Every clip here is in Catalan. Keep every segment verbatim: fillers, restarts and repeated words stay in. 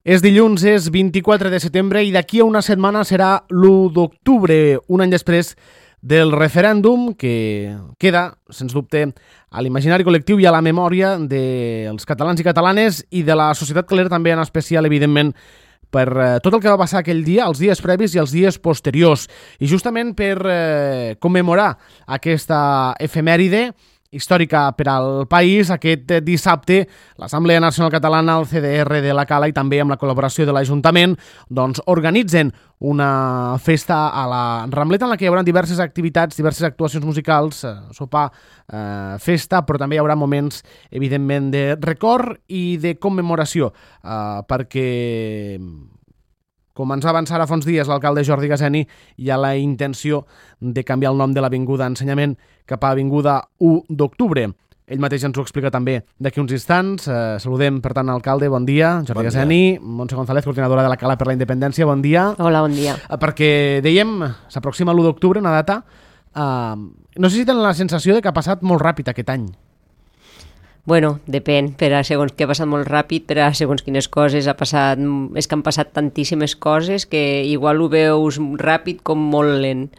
És dilluns, és vint-i-quatre de setembre i d'aquí a una setmana serà l'u d'octubre, un any després del referèndum que queda, sens dubte, a l'imaginari col·lectiu i a la memòria dels catalans i catalanes i de la societat calera també en especial, evidentment, per tot el que va passar aquell dia, els dies previs i els dies posteriors. I justament per eh, commemorar aquesta efemèride històrica per al país, aquest dissabte l'Assemblea Nacional Catalana, el C D R de la Cala i també amb la col·laboració de l'Ajuntament doncs organitzen una festa a la Rambleta en la que hi haurà diverses activitats, diverses actuacions musicals, eh, sopar, eh, festa, però també hi haurà moments, evidentment, de record i de commemoració, eh, perquè, com ens va avançar ara fa uns dies l'alcalde Jordi Gaseni, hi ha la intenció de canviar el nom de l'Avinguda Ensenyament cap a Avinguda u d'octubre. Ell mateix ens ho explica també d'aquí uns instants. Eh, saludem, per tant, l'alcalde. Bon dia. Jordi bon Gaseni, dia. Montse González, coordinadora de la Cala per la Independència. Bon dia. Hola, bon dia. Eh, perquè, dèiem, s'aproxima l'u d'octubre, una data. Eh, no sé si tenen la sensació de que ha passat molt ràpid aquest any. Bueno, depèn, per a segons que ha passat molt ràpid, per a segons quines coses ha passat, és que han passat tantíssimes coses que igual ho veus ràpid com molt lent.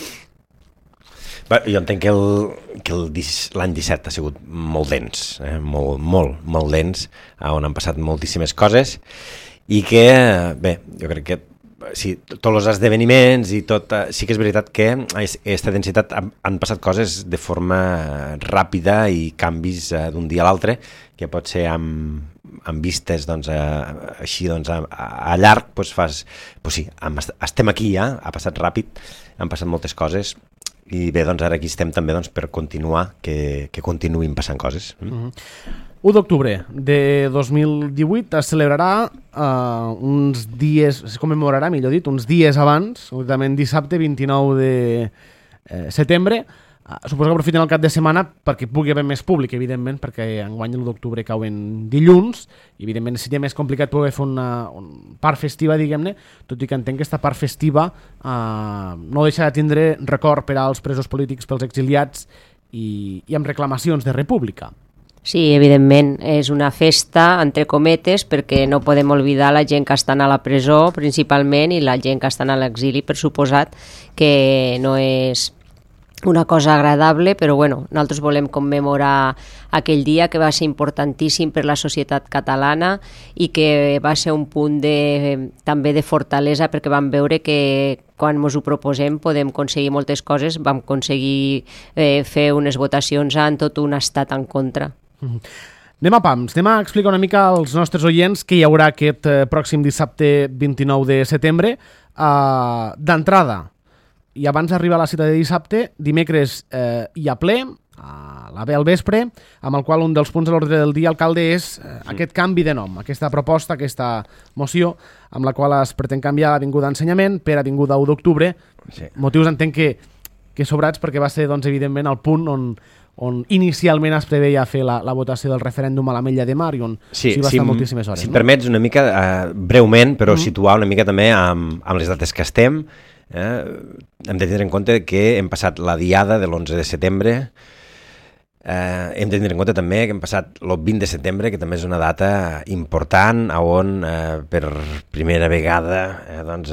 Bé, jo entenc que el, que el, l'any disset ha sigut molt dens, eh? molt, molt, molt dens, on han passat moltíssimes coses i que, bé, jo crec que sí, tots els esdeveniments i tot, sí que és veritat que aquesta densitat han, han passat coses de forma ràpida i canvis uh, d'un dia a l'altre, que pot ser amb, amb vistes doncs, uh, així doncs, a, a llarg, doncs fas, doncs sí, amb, estem aquí ja, ha passat ràpid, han passat moltes coses i bé, doncs ara aquí estem també doncs, per continuar, que, que continuïn passant coses. Mm? Mm-hmm. u d'octubre de dos mil divuit es celebrarà uh, uns dies, es commemorarà, millor dit, uns dies abans, concretament dissabte vint-i-nou de eh, setembre. Uh, suposo que aprofiten el cap de setmana perquè pugui haver més públic, evidentment, perquè enguany l'u d'octubre cauen dilluns, i evidentment seria més complicat poder fer una, una part festiva, diguem-ne, tot i que entenc que aquesta part festiva uh, no deixa de tindre record per als presos polítics, pels exiliats i, i amb reclamacions de república. Sí, evidentment, és una festa, entre cometes, perquè no podem oblidar la gent que estan a la presó, principalment, i la gent que estan a l'exili, per suposat, que no és una cosa agradable, però bueno, nosaltres volem commemorar aquell dia que va ser importantíssim per la societat catalana i que va ser un punt de, també de fortalesa, perquè vam veure que quan ens ho proposem podem aconseguir moltes coses, vam aconseguir eh, fer unes votacions en tot un estat en contra. Mm-hmm. Anem a pams, anem a explicar una mica als nostres oients què hi haurà aquest eh, pròxim dissabte vint-i-nou de setembre. Uh, D'entrada, i abans d'arribar a la cita de dissabte, dimecres eh, hi ha ple, a la ve al vespre, amb el qual un dels punts de l'ordre del dia, alcalde, és eh, sí. aquest canvi de nom, aquesta proposta, aquesta moció, amb la qual es pretén canviar l'Avinguda Ensenyament per Avinguda u d'octubre. Sí. Motius entenc que, que sobrats perquè va ser, doncs, evidentment, el punt on, on inicialment es preveia fer la, la votació del referèndum a l'Ametlla de Mar i on sí, s'hi va si, estar moltíssimes hores. Si no? permets una mica, eh, breument, però mm. situar una mica també amb, amb les dates que estem. Eh, hem de tenir en compte que hem passat la diada de l'onze de setembre, eh, hem de tenir en compte també que hem passat el vint de setembre, que també és una data important on eh, per primera vegada eh, doncs,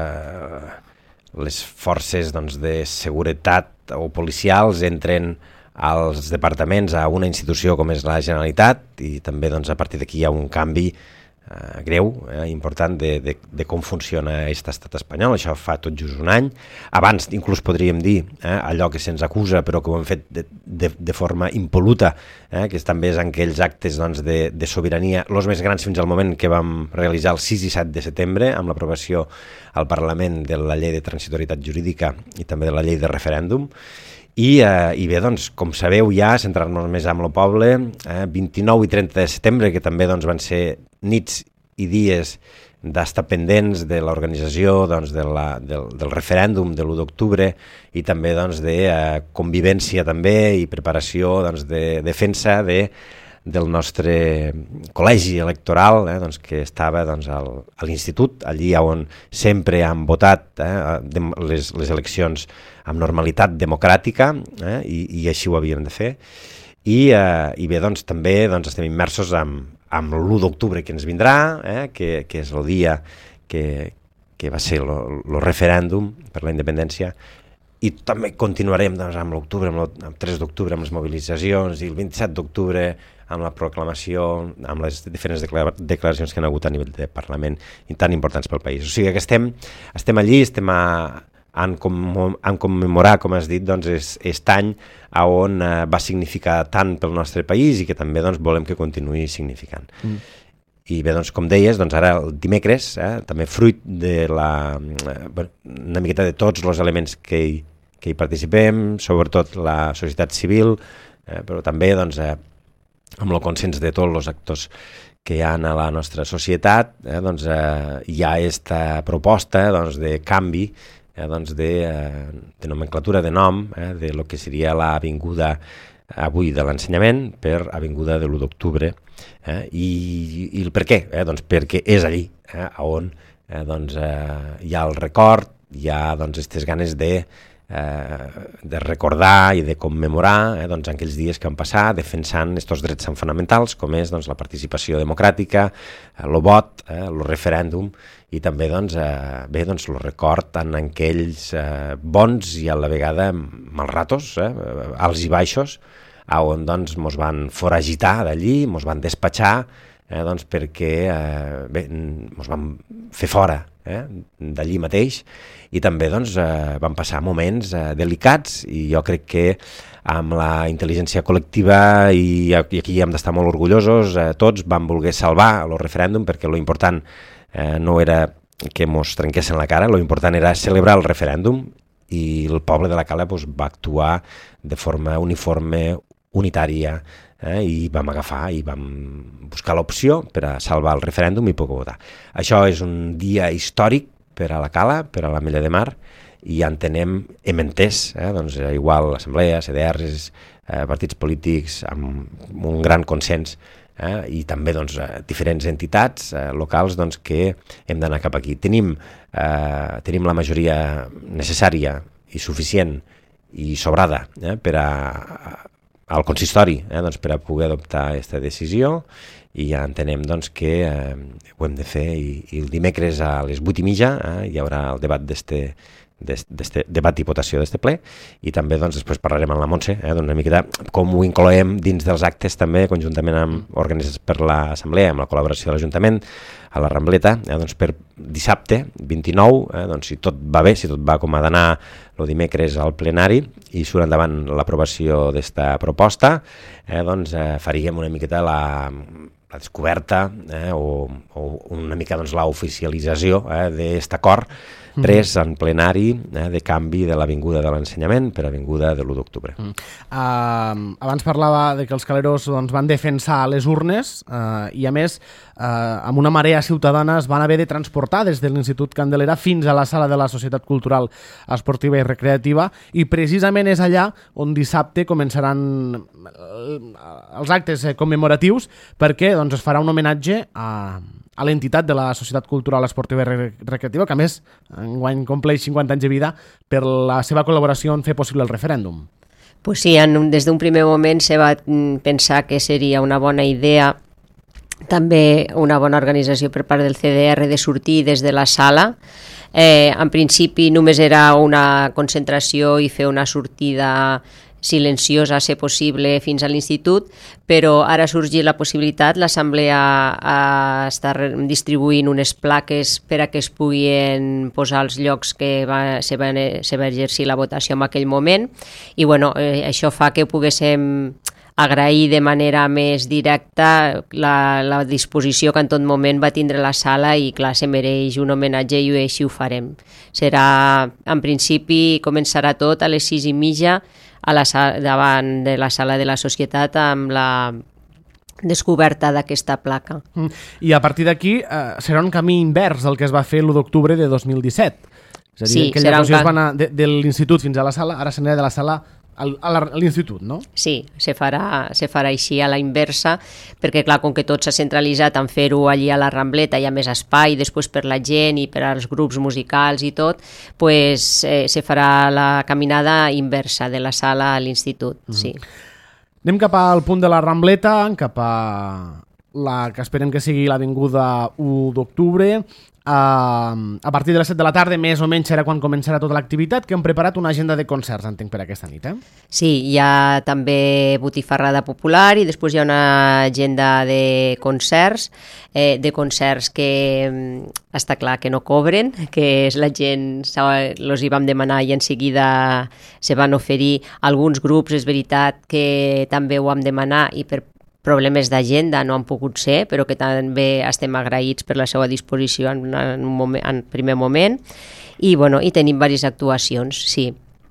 eh, les forces doncs, de seguretat o policials entren als departaments a una institució com és la Generalitat i també doncs, a partir d'aquí hi ha un canvi eh, greu, eh, important de, de, de com funciona aquest estat espanyol. Això fa tot just un any. Abans inclús podríem dir eh, allò que se'ns acusa però que ho hem fet de, de, de forma impol·luta, eh, que també és en aquells actes doncs, de, de sobirania, els més grans fins al moment que vam realitzar el sis i set de setembre amb l'aprovació al Parlament de la llei de transitorietat jurídica i també de la llei de referèndum. I, eh, i bé, doncs, com sabeu ja, centrar-nos més amb el poble, eh, vint-i-nou i trenta de setembre, que també doncs, van ser nits i dies d'estar pendents de l'organització doncs, de la, del, del referèndum de l'u d'octubre i també doncs, de eh, convivència també i preparació doncs, de defensa de, del nostre col·legi electoral, eh, doncs, que estava doncs, al, a l'institut, allí on sempre han votat eh, les, les eleccions amb normalitat democràtica, eh, i, i així ho havíem de fer. I, eh, i bé, doncs, també doncs, estem immersos en, amb l'u d'octubre que ens vindrà, eh, que, que és el dia que, que va ser el referèndum per la independència, i també continuarem doncs, amb l'octubre, amb el tres d'octubre, amb les mobilitzacions, i el vint-i-set d'octubre amb la proclamació, amb les diferents declaracions que han hagut a nivell de Parlament i tan importants pel país. O sigui que estem, estem allí, estem a, en, com, en commemorar, com has dit, doncs, aquest any on eh, va significar tant pel nostre país i que també doncs, volem que continuï significant. Mm. I bé, doncs, com deies, doncs ara el dimecres, eh, també fruit de la, eh, una miqueta de tots els elements que hi, que hi participem, sobretot la societat civil, eh, però també doncs, eh, amb el consens de tots els actors que hi ha a la nostra societat, eh, doncs, eh, hi ha aquesta proposta doncs, de canvi eh, doncs de, eh, de nomenclatura de nom, eh, de lo que seria l'avinguda avui de l'ensenyament per avinguda de l'u d'octubre. Eh, i, I el per què? Eh, doncs perquè és allí eh, on eh, doncs, eh, hi ha el record, hi ha doncs, aquestes ganes de Eh, de recordar i de commemorar eh, doncs, aquells dies que han passat defensant aquests drets fonamentals com és doncs, la participació democràtica, el vot, eh, el referèndum i també doncs, eh, bé, doncs, el record en aquells eh, bons i a la vegada mals ratos, eh, alts i baixos, on doncs, mos van foragitar d'allí, mos van despatxar eh, doncs, perquè eh, bé, mos van fer fora eh, d'allí mateix. I també doncs, eh, van passar moments eh, delicats i jo crec que amb la intel·ligència col·lectiva i, i aquí hem d'estar molt orgullosos, eh, tots van voler salvar el referèndum perquè lo important eh, no era que mos trenquessin la cara, lo important era celebrar el referèndum i el poble de la Cala doncs, va actuar de forma uniforme, unitària, eh, i vam agafar i vam buscar l'opció per a salvar el referèndum i poder votar. Això és un dia històric per a la Cala, per a l'Ametlla de Mar, i ja entenem, hem entès, eh, doncs, igual l'Assemblea, C D Rs, eh, partits polítics, amb un gran consens, eh, i també doncs, diferents entitats eh, locals doncs, que hem d'anar cap aquí. Tenim, eh, tenim la majoria necessària i suficient i sobrada eh, per a, al consistori eh, doncs, per a poder adoptar aquesta decisió, i ja entenem doncs, que eh, ho hem de fer i, i el dimecres a les vuit i mitja eh, hi haurà el debat d'este d'este debat i votació d'este ple i també doncs, després parlarem amb la Montse eh, doncs, una miqueta com ho incloem dins dels actes també conjuntament amb organitzats per l'Assemblea, amb la col·laboració de l'Ajuntament a la Rambleta, eh, doncs, per dissabte vint-i-nou, eh, doncs, si tot va bé, si tot va com ha d'anar el dimecres al plenari i surt endavant l'aprovació d'esta proposta, eh, doncs eh, faríem una miqueta la la descoberta eh, o, o una mica doncs, l'oficialització eh, d'aquest acord pres en plenari eh, de canvi de l'Avinguda de l'Ensenyament per Avinguda de l'u d'octubre. Mm. Uh, abans parlava de que els caleros doncs, van defensar les urnes uh, i a més uh, amb una marea ciutadana es van haver de transportar des de l'Institut Candelera fins a la sala de la Societat Cultural Esportiva i Recreativa i precisament és allà on dissabte començaran els actes commemoratius perquè doncs, es farà un homenatge a a l'entitat de la Societat Cultural Esportiva i Recreativa, que a més enguany compleix cinquanta anys de vida per la seva col·laboració en fer possible el referèndum. Pues sí, en, des d'un primer moment se va pensar que seria una bona idea, també una bona organització per part del C D R de sortir des de la sala. Eh, en principi només era una concentració i fer una sortida silenciosa, a ser possible, fins a l'institut, però ara ha sorgit la possibilitat, l'Assemblea està distribuint unes plaques per a que es puguin posar els llocs que va, se, va, se va exercir la votació en aquell moment, i bueno, eh, això fa que poguéssim agrair de manera més directa la, la disposició que en tot moment va tindre la sala i clar, se mereix un homenatge i així ho farem. Serà, en principi, començarà tot a les sis i mitja a la sala, davant de la sala de la societat amb la descoberta d'aquesta placa. I a partir d'aquí eh, serà un camí invers del que es va fer l'u d'octubre de dos mil disset. És a dir, sí, que aquella cosa es va anar de, de l'institut fins a la sala, ara s'anirà de la sala a l'institut, no? Sí, se farà, se farà així a la inversa, perquè clar, com que tot s'ha centralitzat en fer-ho allí a la Rambleta, hi ha més espai, després per la gent i per als grups musicals i tot, pues, eh, se farà la caminada inversa de la sala a l'institut, mm-hmm. sí. Anem cap al punt de la Rambleta, cap a la que esperem que sigui l'Avinguda u d'octubre. Uh, a partir de les set de la tarda, més o menys, serà quan començarà tota l'activitat, que hem preparat una agenda de concerts, entenc, per aquesta nit, eh? Sí, hi ha també botifarrada popular i després hi ha una agenda de concerts, eh, de concerts que està clar que no cobren, que és la gent, els hi vam demanar i en seguida se van oferir alguns grups, és veritat que també ho vam demanar i per problemes d'agenda no han pogut ser, però que també estem agraïts per la seva disposició en, en un moment, en primer moment. I, bueno, i tenim diverses actuacions, sí.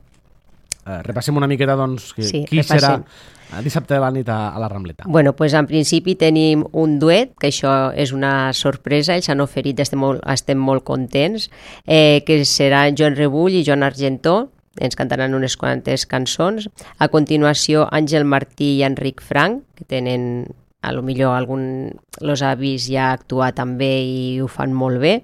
Uh, repassem una miqueta, doncs, que, sí, qui repassem. serà dissabte de la nit a, a la Rambleta. Bueno, pues en principi tenim un duet, que això és una sorpresa, ells han oferit, estem molt, estem molt contents, eh, que seran Joan Rebull i Joan Argentó, ens cantaran unes quantes cançons. A continuació, Àngel Martí i Enric Frank, que tenen, a lo millor, algun... Los avis ja ha actuat també i ho fan molt bé.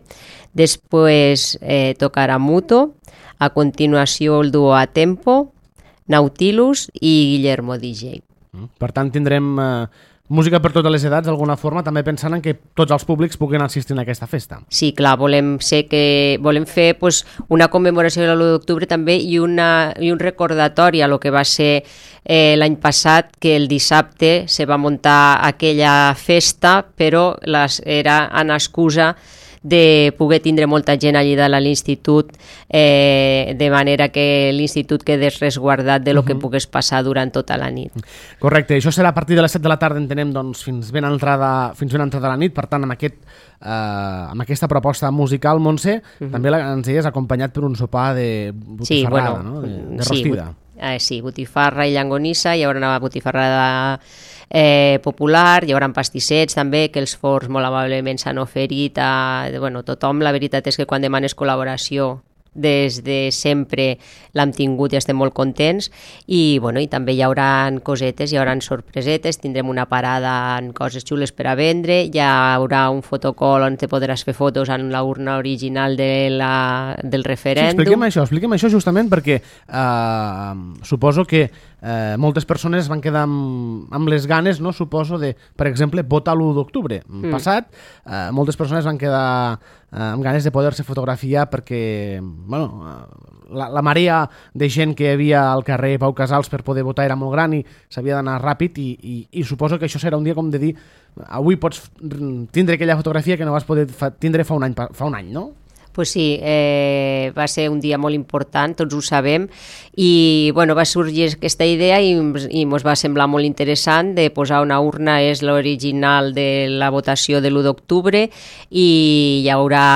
Després eh, tocarà Muto. A continuació, el duo A Tempo, Nautilus i Guillermo D J. Per tant, tindrem eh, música per totes les edats, d'alguna forma, també pensant en que tots els públics puguin assistir a aquesta festa. Sí, clar, volem, ser que, volem fer pues, una commemoració de l'u d'octubre també i, una, i un recordatori a lo que va ser eh, l'any passat, que el dissabte se va muntar aquella festa, però les, era en excusa de poder tindre molta gent allí de l'institut, eh, de manera que l'institut quedés resguardat de lo que pogués passar durant tota la nit. Correcte, això serà a partir de les set de la tarda, entenem, doncs, fins ben entrada, fins ben entrada la nit, per tant, amb, aquest, eh, amb aquesta proposta musical, Montse, uh-huh. també la, ens deies acompanyat per un sopar de botifarrada, sí, bueno, no? de, de rostida. Sí, eh, sí, botifarra i llangonissa, hi haurà una botifarrada Eh, popular, hi haurà pastissets també, que els forns molt amablement s'han oferit a bueno, tothom. La veritat és que quan demanes col·laboració des de sempre l'hem tingut i estem molt contents i, bueno, i també hi haurà cosetes, hi haurà sorpresetes, tindrem una parada en coses xules per a vendre, hi haurà un fotocol on te podràs fer fotos en la urna original de la, del referèndum. Sí, expliquem això, expliquem això justament perquè eh, suposo que eh, moltes persones van quedar amb, amb les ganes, no? Suposo, de, per exemple, votar l'u d'octubre mm. passat. Eh, moltes persones van quedar eh, amb ganes de poder-se fotografiar perquè, bueno, la, la marea de gent que hi havia al carrer Pau Casals per poder votar era molt gran i s'havia d'anar ràpid i, i, i suposo que això serà un dia com de dir avui pots tindre aquella fotografia que no vas poder fa, tindre fa un any, fa un any, no? Pues sí, eh, va ser un dia molt important, tots ho sabem, i bueno, va sorgir aquesta idea i, i ens va semblar molt interessant de posar una urna, és l'original de la votació de l'u d'octubre, i hi haurà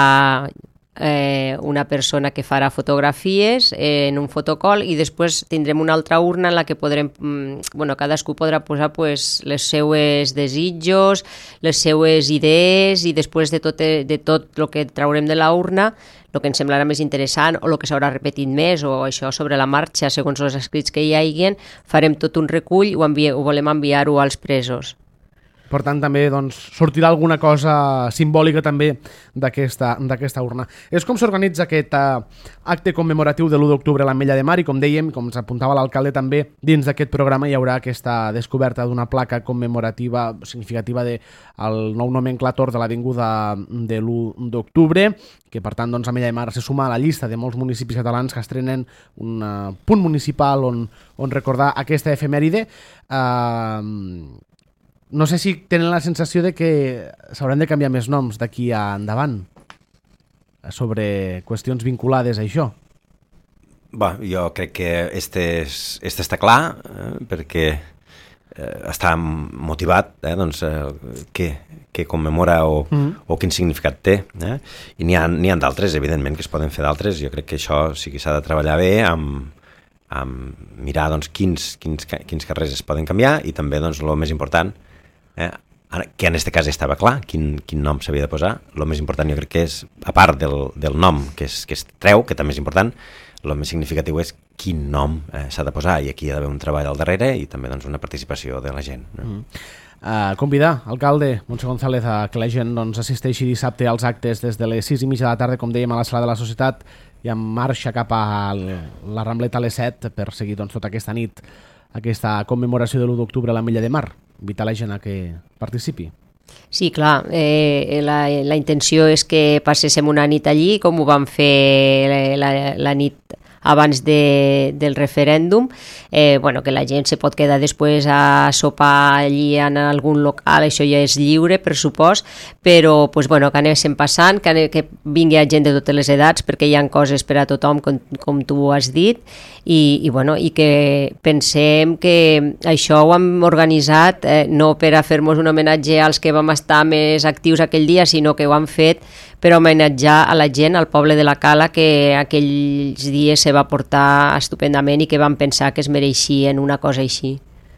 eh, una persona que farà fotografies eh, en un fotocol i després tindrem una altra urna en la que podrem, bueno, cadascú podrà posar pues, les seues desitjos, les seues idees i després de tot, de tot el que traurem de la urna, el que ens semblarà més interessant o el que s'haurà repetit més o això sobre la marxa, segons els escrits que hi haguin, farem tot un recull i ho, envi- ho volem enviar-ho als presos. Per tant, també doncs, sortirà alguna cosa simbòlica també d'aquesta d'aquesta urna. És com s'organitza aquest uh, acte commemoratiu de l'u d'octubre a l'Ametlla de Mar i, com dèiem, com ens apuntava l'alcalde també, dins d'aquest programa hi haurà aquesta descoberta d'una placa commemorativa significativa del nou nomenclator de l'Avinguda de l'u d'octubre, que per tant doncs, Ametlla de Mar se suma a la llista de molts municipis catalans que estrenen un uh, punt municipal on, on recordar aquesta efemèride. Uh, No sé si tenen la sensació de que s'hauran de canviar més noms d'aquí a endavant sobre qüestions vinculades a això. Bé, jo crec que este, és, este està clar, eh, perquè eh, està motivat, eh, doncs, eh, què, què commemora o, mm-hmm. o quin significat té. Eh? I n'hi ha, n'hi ha d'altres, evidentment, que es poden fer d'altres. Jo crec que això sí que s'ha de treballar bé amb, amb mirar doncs, quins, quins, quins carrers es poden canviar i també doncs, el més important, Eh, que en aquest cas estava clar quin, quin nom s'havia de posar. El més important jo crec que és, a part del, del nom que es, que es treu, que també és important, el més significatiu és quin nom eh, s'ha de posar, i aquí hi ha d'haver un treball al darrere i també doncs, una participació de la gent. No? Mm. Uh, convidar, alcalde Montse González, a que la gent doncs, assisteixi dissabte als actes des de les sis i mitja de la tarda, com dèiem, a la sala de la Societat, i amb marxa cap a la Rambleta a les set per seguir doncs, tota aquesta nit aquesta commemoració de l'u d'octubre a l'Ametlla de Mar. Invitar la gent a que participi. Sí, clar, eh, la, la intenció és que passéssim una nit allí, com ho vam fer la, la nit abans de, del referèndum, eh, bueno, que la gent se pot quedar després a sopar allí en algun local, això ja és lliure, per supòs, però pues, bueno, que anéssim passant, que, ane, que vingui gent de totes les edats, perquè hi ha coses per a tothom, com, com tu has dit, i, i, bueno, i que pensem que això ho hem organitzat eh, no per a fer-nos un homenatge als que vam estar més actius aquell dia, sinó que ho han fet per homenatjar a la gent, al poble de la Cala, que aquells dies se va portar estupendament i que van pensar que es mereixien una cosa així.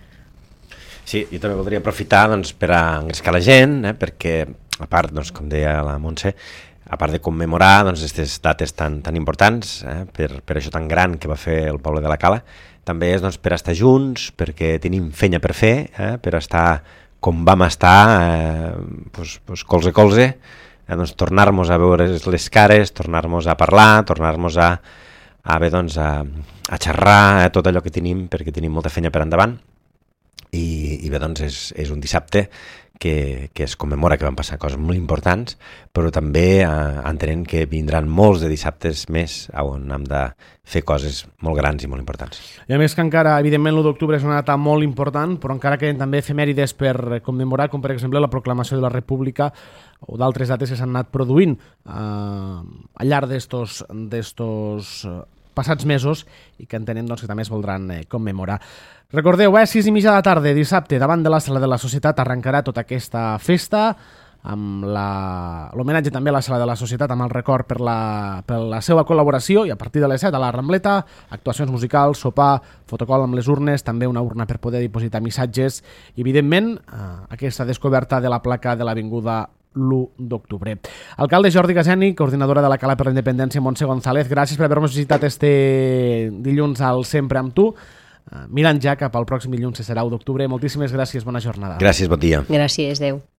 Sí, jo també voldria aprofitar doncs, per a engrescar la gent, eh, perquè, a part, doncs, com deia la Montse, a part de commemorar doncs, aquestes dates tan, tan importants, eh, per, per això tan gran que va fer el poble de la Cala, també és doncs, per estar junts, perquè tenim fenya per fer, eh, per estar com vam estar, eh, doncs, doncs, colze a colze, eh, doncs, tornar-nos a veure les cares, tornar-nos a parlar, tornar-nos a, a, bé, doncs, a, a xerrar eh, tot allò que tenim, perquè tenim molta fenya per endavant. I, i bé, doncs és, és un dissabte que, que es commemora que van passar coses molt importants, però també eh, entenent que vindran molts de dissabtes més on hem de fer coses molt grans i molt importants. I a més que encara, evidentment, l'u d'octubre és una data molt important, però encara queden també efemèrides per commemorar, com per exemple la proclamació de la República o d'altres dates que s'han anat produint eh, al llarg d'estos, d'estos passats mesos i que entenem doncs, que també es voldran eh, commemorar. Recordeu, eh, sis i mitja de la tarda, dissabte, davant de la Sala de la Societat arrencarà tota aquesta festa, amb l'homenatge també a la Sala de la Societat, amb el record per la, per la seva col·laboració, i a partir de les set a la Rambleta, actuacions musicals, sopar, fotocol amb les urnes, també una urna per poder dipositar missatges, i evidentment eh, aquesta descoberta de la placa de l'Avinguda l'u d'octubre. Alcalde Jordi Gaseni, coordinadora de la Cala per la Independència, Montse González, gràcies per haver-nos visitat este dilluns al Sempre amb tu. Mirant ja cap al pròxim dilluns, que serà u d'octubre. Moltíssimes gràcies, bona jornada. Gràcies, bon dia. Gràcies, adeu.